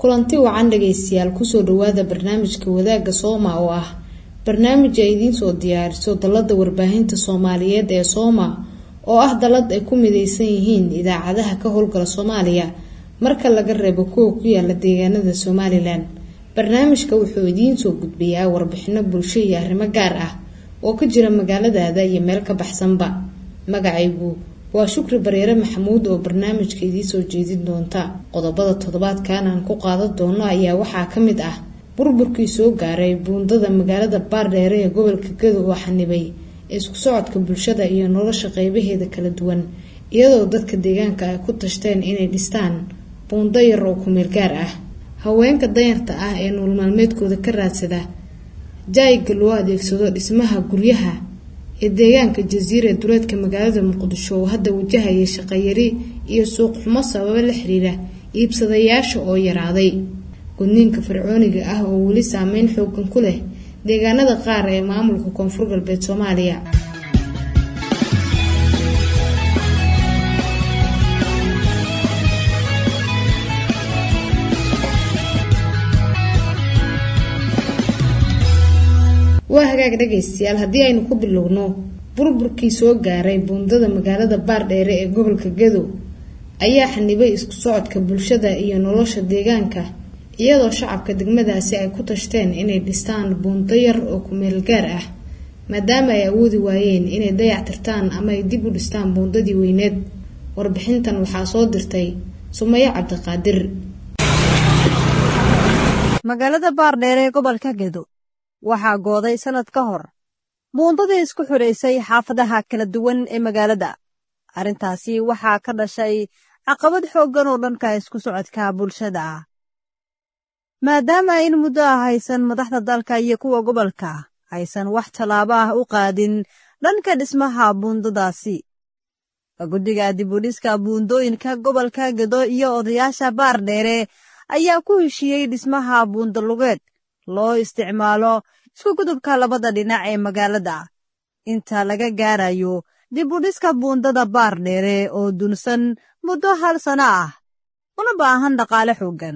kulanti wacan dhageystayaal kusoo dhawaada barnaamijka wadaaga Sooma oo ah barnaamij ay idin soo diyaariso dalada warbaahinta Soomaaliyeed ee Sooma oo ah dalad ay ku mideysan yihiin idaacadaha ka howlgala Soomaaliya marka laga reebo kuwa ku yaala deegaanada Somaliland. barnaamijka wuxuu idin soo gudbiyaa warbixino bulsho iyo arrimo gaar ah oo ka jira magaaladaada iyo meel ka baxsanba. magacaygu waa Shukri Bareere Maxamuud oo barnaamijka idin soo jeedin doonta. qodobada toddobaadkan aan ku qaadan doono ayaa waxaa ka mid ah burburkii soo gaaray buundada magaalada Baardheere ee gobolka Gedo oo xanibay isku socodka bulshada iyo nolosha qaybaheeda kala duwan, iyadoo dadka deegaanka ay ku tashteen inay dhistaan buundo yar oo ku meel gaar ah. haweenka danyarta ah ee nolol maalmeedkooda ka raadsada jaayga loo adeegsado dhismaha guryaha ee deegaanka Jasiire duleedka magaalada Muqdisho oo hadda wajahaya shaqo yari iyo suuq xumo sabab la xiriira iibsadayaasha oo yaraaday. gudniinka fircooniga ah oo weli saameyn xooggan ku leh deegaanada qaar ee maamulka Koonfur Galbeed Soomaaliya. waa hagaag dhageystayaal, haddii aynu ku bilowno burburkii soo gaaray buundada magaalada Baardheere ee gobolka Gedo ayaa xanibay isku socodka bulshada iyo nolosha deegaanka, iyadoo shacabka degmadaasi ay ku tashteen inay dhistaan buundo yar oo ku meel gaar ah maadaama ay awoodi waayeen inay dayactirtaan ama ay dib u dhistaan buundadii weyneed. warbixintan waxaa soo dirtay Sumaye Cabdiqaadir. magaalada Baardheere ee gobolka Gedo waxaa gooday sanad ka hor buundadii isku xureysay xaafadaha kala duwan ee magaalada. arrintaasi waxaa ka dhashay caqabad xooggan oo dhanka isku socodka bulshada ah, maadaama in muddo haysan madaxda dalka iyo kuwa gobolka aysan wax tallaabo ah u qaadin dhanka dhismaha buundadaasi. guddiga dib u dhiska buundooyinka gobolka Gedo iyo odayaasha Baardheere ayaa ku heshiiyey dhismaha buundo lugeed loo isticmaalo isku gudubka labada dhinac ee magaalada inta laga gaarayo dib u dhiska buundada Baardheere oo dunsan muddo 1 sano ah una baahan dhaqaale xooggan.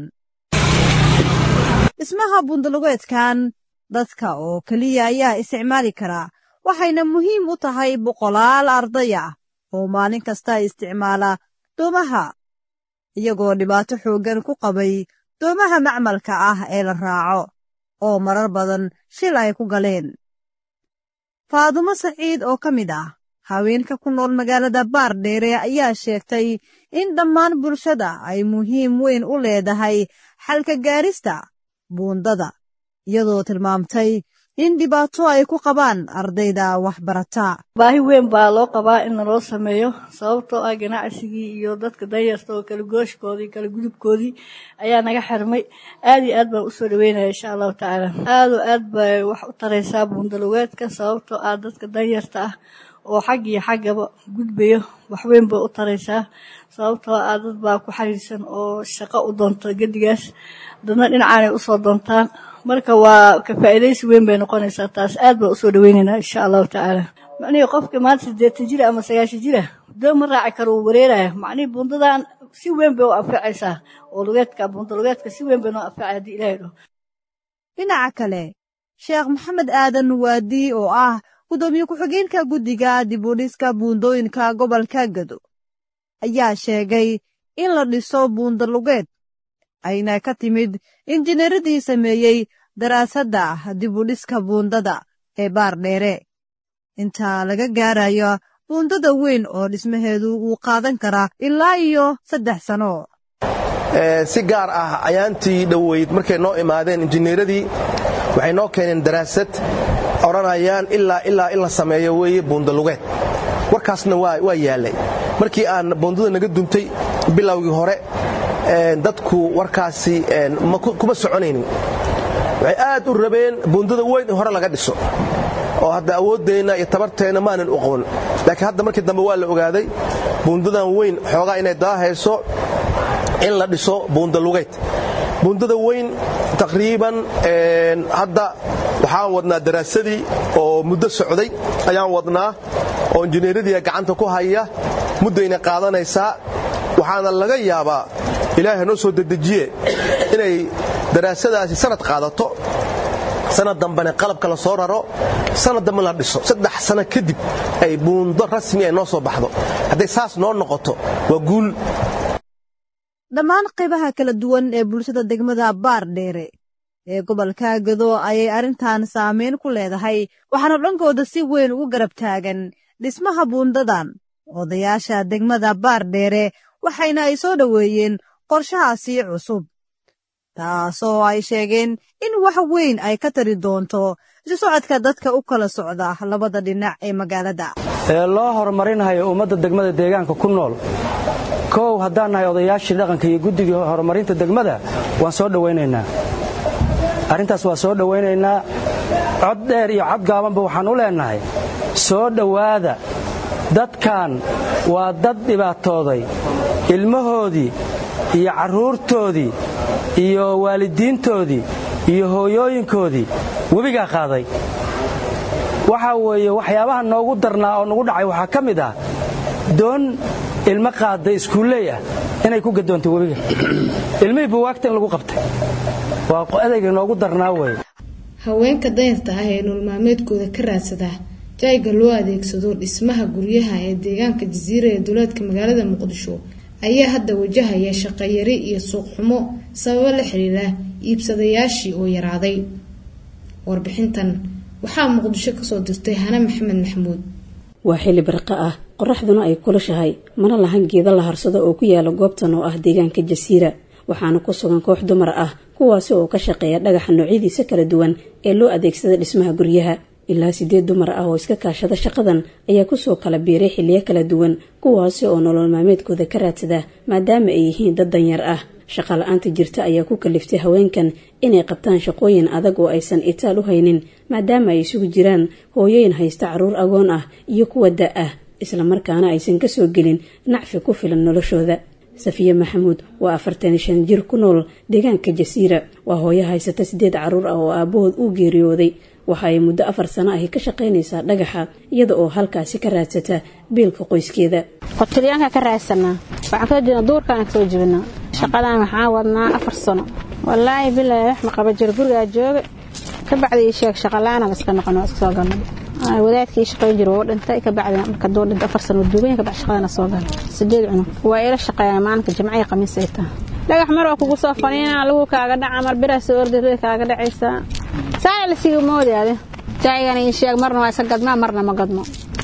dhismaha buundo lugeedkan dadka oo kaliya ayaa isticmaali kara, waxayna muhiim u tahay boqolaal arday ah oo maalin kasta isticmaala doomaha, iyagoo dhibaato xooggan ku qabay doomaha macmalka ah ee la raaco oo marar badan shil ay ku galeen. Faadumo Saciid oo ka mid ah haweenka ku nool magaalada Baardheere ayaa sheegtay in dhammaan bulshada ay muhiim weyn u leedahay xalka gaarista buundada, iyadoo tilmaamtay in dhibaato ay ku qabaan ardayda waxbarata. baahi weyn baa loo qabaa in loo sameeyo, sababtoo ah ganacsigii iyo dadka danyarta oo kala gooshkoodii kala gudubkoodii ayaa naga xirmay. aad iyo aad baan u soo dhaweynaya insha Allah taala. aad bay wax u taraysaa buundo lugeedka, sababtoo ah dadka danyarta ah oo xag iyo xagaba gudbayo wax weyn bay u taraysaa, sababtoo ah dad baa ku xariirsan oo shaqo u doonto gedigaas, dadna dhinacaanay u soo doontaan. marka waa ka faa'iideysi weyn bay noqonaysaa. taas aad baan u soo dhaweynaynaa insha Allah taala. macnaheedu qofka maanta 80 jir ama 90 jir doon ma raaci karo wareeraya, macnaheedu buundadan si weyn bay u anfacaysaa oo lugeedka buundo lugeedka si weyn bay noo anfacay haddii Ilaahay dhaho. dhinaca kale, Sheekh Maxamed Aadan Waadi oo ah gudoomiye ku-xigeenka guddiga dib u dhiska buundooyinka gobolka Gedo ayaa sheegay in la dhiso buundo lugeed ayna ka timid injineeradii sameeyey daraasadda dib u dhiska buundada ee Baardheere inta laga gaarayo buundada weyn oo dhismaheedu uu qaadan karaa ilaa iyo 3 sano. si gaar ah ayaantii dhaweyd markay noo imaadeen injineeradii waxay noo keeneen daraasad oranayaan ilaa in la sameeyo weeye buundo lugeed. warkaasna waa yaalay markii aan buundada naga duntay bilowgii hore. dadku warkaasi kuma soconaynin, waxay aad u rabeen buundada weyn in hore laga dhiso oo hadda awooddeena iyo tabarteena maanan u qaban. laakiin hadda markii dambe waa la ogaaday buundadan weyn xoogaa inay daahayso in la dhiso buundo lugeed. buundada weyn taqriiban hadda waxaan wadnaa daraasadii oo muddo socday ayaan wadnaa oo injineeradii gacanta ku haya, muddayna qaadanaysaa. waxaana laga yaabaa ilaahay noo soo dedejiye inay daraasadaasi sanad qaadato sanad dambana qalabka la soo raro sanad dambe la dhiso 3 sano kadib ay buundo rasmi ay noo soo baxdo hadday saas noo noqoto waa guul dhammaan qaybaha kala duwan ee bulshada degmada Baardheere ee gobolka Gedo ayay arintan saameyn ku leedahay waxaana dhankooda si weyn ugu garab taagan dhismaha buundadan odayaasha degmada Baardheere waxayna ay soo dhaweeyeen qorshahaasi cusub taasoo ay sheegeen in wax weyn ay ka tari doonto isu socodka dadka u kala socda labada dhinac ee magaalada ee loo horumarinayo ummadda degmada deegaanka ku nool koow haddaan nahay odayaashii dhaqanka iyo guddiga horumarinta degmada waan soo dhawaynaynaa arrintaas waa soo dhawaynaynaa cod dheer iyo cod gaabanba waxaan u leenahay soo dhowaada dadkan waa dad dhibaatooday ilmahoodii iyo carruurtoodii iyo waalidiintoodii iyo hooyooyinkoodii webigaa qaaday waxaa weeye waxyaabaha noogu darnaa oo nagu dhacay waxaa ka mid ah doon ilmo qaada iskuulley ah inay ku gadoontay webiga ilmihii buwaagta in lagu qabtay waa adayga noogu darnaa weeye haweenka danyarta ah ee nolol maalmeedkooda ka raadsada jayga loo adeegsado dhismaha guryaha ee deegaanka Jasiira ee dowladka magaalada Muqdisho ayaa hadda wajahaya shaqo yari iyo suuq xumo sabab la xiriira iibsadayaashii oo yaraaday warbixintan waxaa Muqdisho ka soo dirtay Hana Maxamed Maxamuud waa xilli barqa ah qorraxduna ay kulushahay mana lahan geedo la harsado oo ku yaala goobtan oo ah deegaanka Jasiira waxaana ku sugan koox dumar ah kuwaas oo ka shaqeeya dhagaxa noocyadiisa kala duwan ee loo adeegsado dhismaha guryaha ilaa 8 dumar ah oo iska kaashada shaqadan ayaa ku soo kala biiray xilliyo kala duwan kuwaas oo nolol maalmeedkooda ka raadsada maadaama ay yihiin dad danyar ah shaqo la'aanta jirta ayaa ku kaliftay haweenkan inay qabtaan shaqooyin adag oo aysan itaal u haynin maadaama ay isugu jiraan hooyooyin haysta carruur agoon ah iyo kuwa da' ah isla markaana aysan ka soo gelin nacfi ku filan noloshooda Safiya Maxamuud waa 45 jir ku nool deegaanka Jasiira waa hooyo haysata 8 carruur ah oo aabahood u geeriyooday waxa ay muddo 4 sano ah ka shaqaynaysaa dhagaxa iyada oo halkaasi ka raadsata biilka qoyskeeda qotilyaanka ka raadsanaa waxa ka jira duurkaan ka soo jibnaa shaqadan waxaa wadnaa 4 sano wallaahi bilaa wax ma qaba jir guriga jooga ka bacdi sheeg shaqalaana iska noqon iska soo galnay wadaadkii shaqayn jiray oo dhintay ka bacdi marka doon 4 sano duubeen ka bacdi shaqadana soo galnay 8 cunug waa ila shaqeeyay maalinka jimciga khamiis ay tahay dhagax mar oo kugu soo faniina lagu kaaga dhaca mar biraas ordayay kaaga dhacaysa saal si moodade jaygan in sheeg marna waa sagadma marna ma gadmo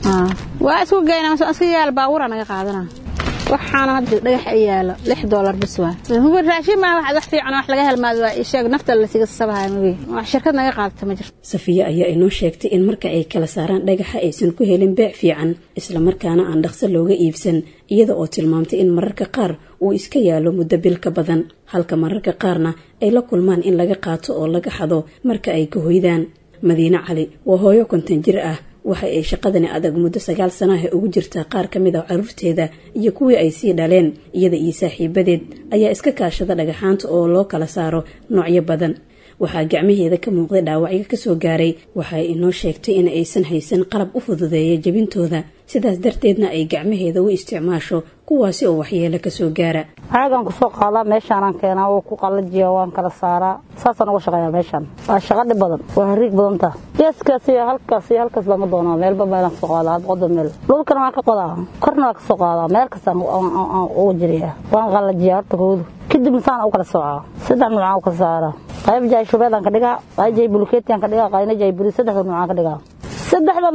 waa isku geynaa iska yaal baawur anaga qaadana waxaana hadda dhagax ay yaalo $6 bis waa hubi raashin ma wax fiican wax laga helmaado waa sheeg nafta la siga sabahay mabi wax shirkad naga qaadata ma jirto Safiya ayaa inoo sheegtay in marka ay kala saaraan dhagaxa aysan ku helin beec fiican isla markaana aan dhaqso looga iibsan iyada oo tilmaamtay in mararka qaar uu iska yaalo muddo bil ka badan halka mararka qaarna ay la kulmaan in laga qaato oo laga xado marka ay ka hoydaan Madiina Cali waa hooyo 50 jir ah waxa ay shaqadani adag muddo 9 sano ah ugu jirtaa qaar kamid ah carruurteeda iyo kuwii ay sii dhaleen iyada iyo saaxiibadeed ayaa iska kaashada dhagaxaanta oo loo kala saaro noocyo badan waxaa gacmaheeda ka muuqday dhaawacyo ka soo gaaray waxa ay inoo sheegtay in aysan haysan qalab u fududeeya jabintooda sidaas darteedna ay gacmaheeda u isticmaasho kuwaasi oo waxyeelo ka soo gaara aagan ku soo qaadaa meeshaan keenaa oo ku qalajiyo waan kala saaraa saasan uga shaqeeyaa meeshaan waa shaqo dhib badan waa riig badan taa geeskaasi halkaas lama doono meelba meelan soo qaadaa qodo meel dhulkana waan ka qodaa korna waan ka soo qaadaa meel kasta aan ugu jiriyaa waan qalajiyaa horta koodu kadib saan u kala soocaa 3 nooc aan ka saaraa qayb jaay shubeedan ka dhigaa qayb jaay bulkeetiyan ka dhigaa qayna jaay buri 3 nooc ka dhigaa 3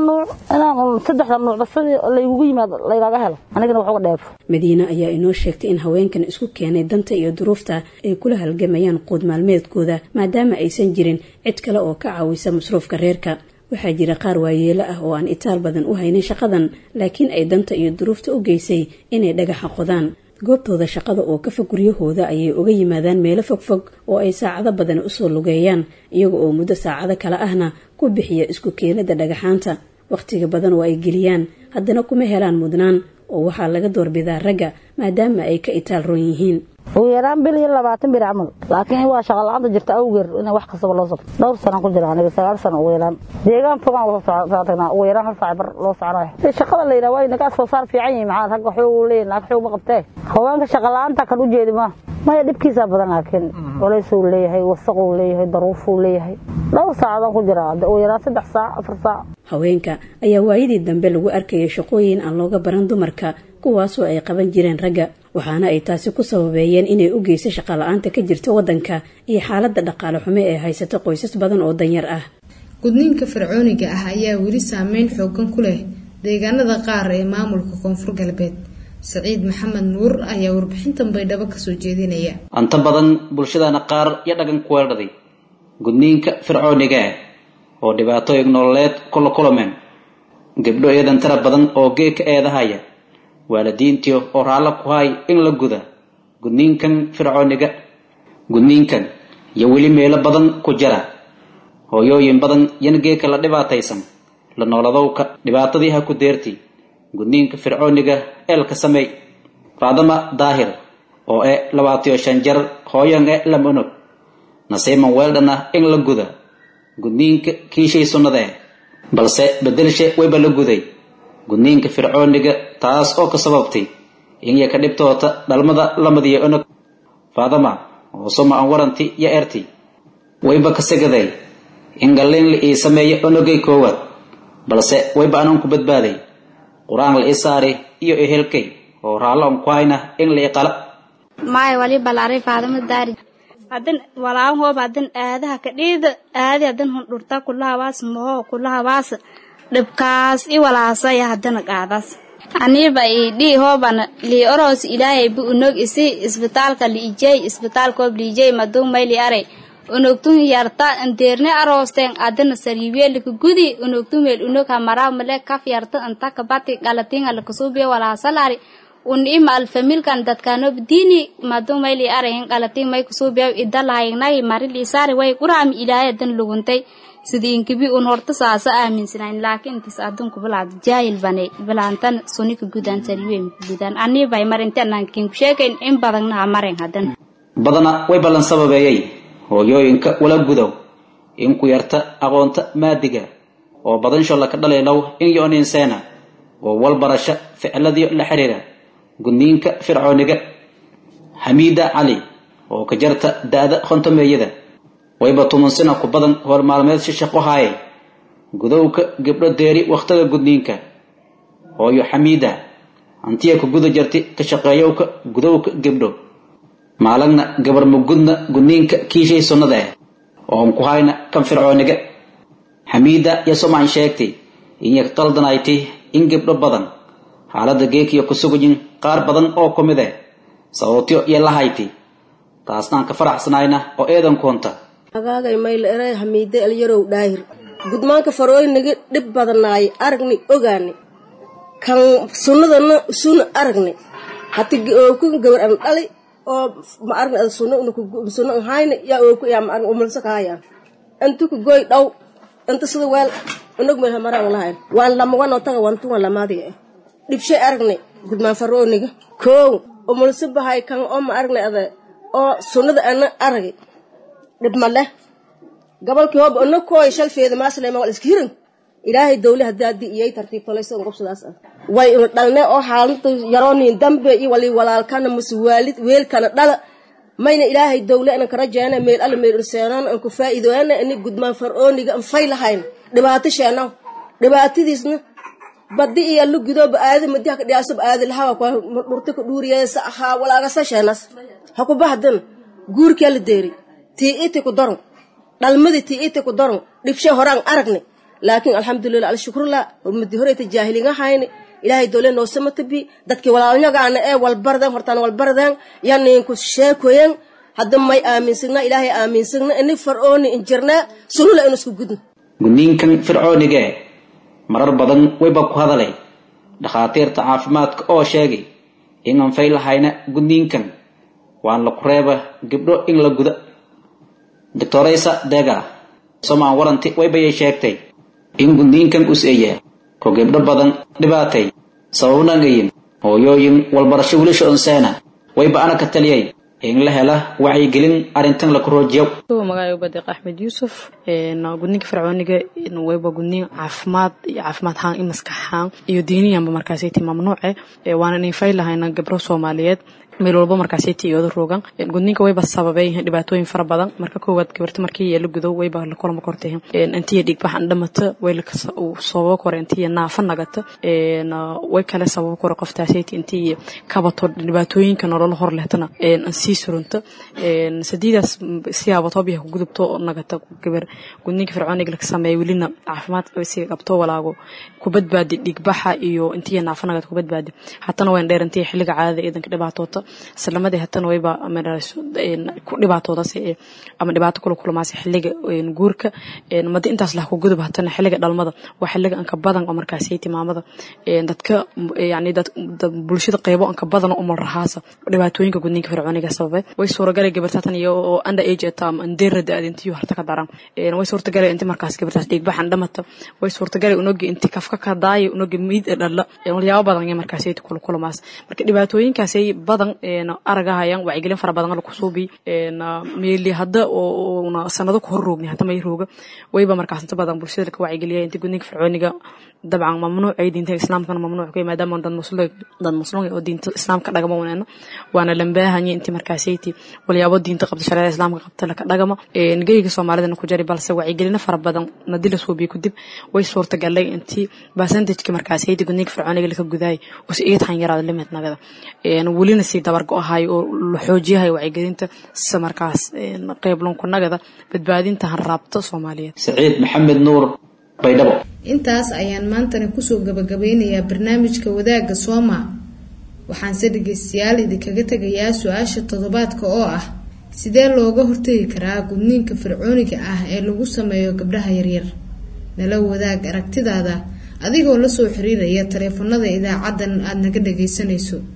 nooc bas la igu yimaado la iga helo anigana wax uga dheef Madiina ayaa inoo sheegtay in haweenkan isku keenay danta iyo duruufta ay kula halgamayaan qood maalmeedkooda maadaama aysan jirin cid kale oo ka caawisa masruufka reerka waxaa jira qaar waayeelo ah oo aan itaal badan u haynin shaqadan laakiin ay danta iyo duruufta u geysay inay dhagaxa qodaan goobtooda shaqada oo ka fog guryahooda ayay uga yimaadaan meelo fogfog oo ay saacado badan u soo lugeeyaan iyaga oo muddo saacado kale ahna ku bixiya isku keenida dhagaxaanta waqtiga badan oo ay geliyaan haddana kuma helaan mudnaan oo waxaa laga doorbidaa ragga maadaama ay ka itaal roon yihiin. ugu yaraan bil iyo 20 bir camal laakiin waa shaqo la'aanta jirta awgeed in wax kasta loo sabto dhowr sano ku jira aniga 9 sano ugu yaraan deegaan fogaan loo socodana ugu yaraan hal saac bar loo soconayo shaqada la yiraahdo waa inaga soo saar fiican yahay maxaa rag wuxuu leeyahay lacag wuxuu ma qabtay haweenka shaqo la'aanta ka u jeedima ma dibkiisa badan laakiin walays uu leeyahay wasaq uu leeyahay daruuf uu leeyahay dhowr saacadood ku jira ugu yaraan 3 saac 4 saac. haweenka ayaa waayidii dambe lagu arkayay shaqooyin aan looga baran dumarka kuwaasoo ay qaban jireen ragga waxaana ay taasi ku sababeeyeen inay u geysay shaqo la'aanta ka jirta wadanka iyo xaaladda dhaqaale xumo ee haysata qoysas badan oo danyar ah. gudniinka fircooniga ah ayaa weli saameyn xoogan ku leh deegaanada qaar ee maamulka Koonfur Galbeed. Saciid Maxamed Nuur ayaa warbixintan Baydhabo ka soo jeedinaya. anta badan bulshadana qaar iyo dhaqan ku weerarday gudniinka fircooniga oo dhibaatooyin nololeed kula kulmeen gabdho eedan tara badan oo geeka eedahaya waalidiintiyo oo raala ku hay in la guda gudniinkan fircooniga gudniinkan iyo weli meelo badan ku jira hooyooyin badan yan geeka la dhibaataysan la nooladowka dhibaatadii ha ku deerti gudniinka fircooniga eelka sameey Faadama Daahir oo 25 jar hooyan lamonog nasiiman weeldana in la guda gudniinka kiishay sunnada balse bedelshe wayba la guday gudniinka fircooniga taas oo ka sababtay in ya ka dhibtoota dhalmada lamadiyo onog. Faadama oo soma aan waranti ya erti wayba ka sagaday in galeen la sameeyo onogay koowad balse wayba anan ku badbaaday quraan la isaari iyo ehelkay oo raala ku hayna in la qala maay wali balaari Faadama daari hadan walaa hoob hadan aadaha ka dhiida aadadan hun dhurta kulahawaas moo kulahawaas dhibkaas i walaasay hadan qaadas aniba idii hoobana li oros ilaahay bu unog isi isbitaalka liijay isbitaalka liijay madum mayli are unogtun yarta andeerne arosteen adan sariweel ku gudi unogtun meel unog hamara male kaf yarta anta ka bati galatin ala kusubiya wala salari unima al famil kan dadkano bidini madum mayli are hin galatin may kusubiya idalahaynay marili sari way quraam ilaahay adan luguntay sidii inkibi un horta saasa aaminsanayn laakiin tis adun ku balaad jaahil banay balantan sunika gudan sariween gudan ani bay marintan kin sheekeen in badanna marin hadan badana way balan sababeeyay hooyooyinka wala gudow in ku yarta aqoonta maadiga oo badan shalla ka dhaleelow in yoon insaana oo wal barasha ficilladii la xiriira gudniinka fircooniga. Hamida Ali oo ka jarta daada khontameeyada wayba tumansina ku badan hor maalmeed shaqo haay gudowka gabdho deeri waqtiga gudniinka hooyo Hamida antiya ku gudo jarti ka shaqeeyowka gudowka gabdho maalagna gabar mugudna gudniinka kiishay sunnada oo ku hayna kan fircooniga. Hamida ya somaan sheegtay in ay taldanaaytay in gabdho badan xaaladda geekiyo ku sugujin qaar badan oo kumid ah sababtoo iyo la hayti taasna ka faraxsanayna oo eedan koonta agaagay mayl eray Hamida Alyarow Daahir gudmaanka farooyniga dib badanaay aragni ogaani kan sunnadana sun aragni hati ku gabar aan dhali oo ma aragni sunna hayna ya oo ku ya ma aragni umulsa kaaya antu ku goy dhaw anta sida weel unog meel hamara walahay waan lama wan taga wan tu wala maadi dibshay aragni gudmaan farooyniga ko umulsa bahay kan oo ma aragni ada oo sunnada ana aragni dib male gabalkii hoob ono kooy shalfeeda maasleema wal iskirin ilaahay dawlaha daadi iyay tartiib tolaysan qobsadaas way dhalne oo xaaladda yarooni dambe iyo wali walaalkana muswaalid weelkana dhala mayna ilaahay dawladna ka rajaana meel alle meel urseeran aan ku faa'iidoona in gudmaan farooniga aan faylahayn dhibaato sheena dhibaatadiisna badi iyo lu gudoob aadi madiha ka dhiyaasab aadi lahaa ku dhurta ku dhuuriyaysa aha walaaga sasheenas ha ku bahdan guurka la deeri tiiti ku daran dhalmadi tiiti ku daran dhibshay horaan aragni laakiin alxamdulillah alshukrullah ummadii hore jaahiliga hayni ilaahay dawlad noo samatabi dadkii walaalnagaana ee walbardan hortaan walbardan yaneen ku sheekoyen hadda may aaminsana ilaahay aaminsana in farooni injirna sunula inuu isku gudno gudniinkan fircooniga marar badan wayba ku hadalay dhakhaatiirta caafimaadka oo sheegay in aan faylahayna gudniinkan waan la kureeba gabdho in la guda. Doctoresa Dega somaan waranti wayba sheegtay in gudniinkan useeyaa ko gabdho badan dhibaatay sababna ngayin hooyooyin walbarasho wiilasha onseena wayba ana ka taliyay in la hela wacyigelin arrintan la koroojiyo magacaygu Badiiq Axmed Yuusuf gudniinka fircooniga wayba gudniin caafimaad haan in maskaxaan iyo diiniyanba markaasay mamnuuce waana inay faylahayna gabdho Soomaaliyeed meel walba markaasay tiyoodo roogan gudniinka wayba sababay dhibaatooyin fara badan marka koowaad gabarta markii la gudo wayba la kulmo kortay intii dhig baxan dhamata way la soo kor intii naafa nagata way kala sabab kor qoftaasay intii kabato dhibaatooyinka nolol hor lehtana si surunta sadiidaas siyaabo toobiya ku gudubto nagata gabar gudniinka fircooniga la sameeyay wilina caafimaad si qabto walaago ku badbaadi dhig baxa iyo intii naafa nagata ku badbaadi hatana way dheerantii xilliga caadada idanka dhibaatoota salamadii hatana wayba amarayso ku dhibaatooda ama dhibaato kula kulmaas xilliga guurka madi intaas la ku gudub hatana xilliga dhalmada waa xilliga anka badan oo markaas ay timaamada dadka yaani dad bulshada qaybo anka badan oo umar rahaasa dhibaatooyinka gudniinka fircooniga sababay way suuragal gabartan iyo under age tam andeerada adintii harta ka daran way suurtagal intii markaas gabartaas dhig baxan dhamata way suurtagal unogi intii kafka ka daayo unogi mid dhalla walyaabo badan ee markaas ay kula kulmaas marka dhibaatooyinkaas ay badan aragahayaan wacyigelin fara badan la ku suubi meeli hadda oo sanado ku horroogni hadda may rooga wayba markaas inta badan bulshada ka wacyigeliyay inta gudniinka fircooniga dabcan mamnuuc ay diinta islaamka mamnuuc ka maadaama dad muslim oo diinta islaamka dhagama waana lambaahanya intii markaas ay walyaabo diinta qabta shariicada islaamka qabta la ka dhagama geeyga Soomaalida ku jari balse wacyigelin fara badan nadila suubi ku dib way suurtagalay intii percentage markaas ay gudniinka fircooniga la ka gudaay oo si ay tan yaraado limit nagada walina si dabar go'ahay oo la xoojiyahay wacyigelinta samarkaas qayb loon ku nagada badbaadinta harraabta Soomaaliyeed Saciid Maxamed Nuur Baydhabo intaas ayaan maantana ku soo gabagabeynayaa barnaamijka wadaaga Sooma waxaan si dhageystayaal idinkaga tagayaa su'aasha toddobaadka oo ah sidee looga hortagi karaa gudniinka fircooniga ah ee lagu sameeyo gabdhaha yaryar nala wadaag aragtidaada adigoo la soo xiriiraya taleefanada idaacadan aad naga dhageysanayso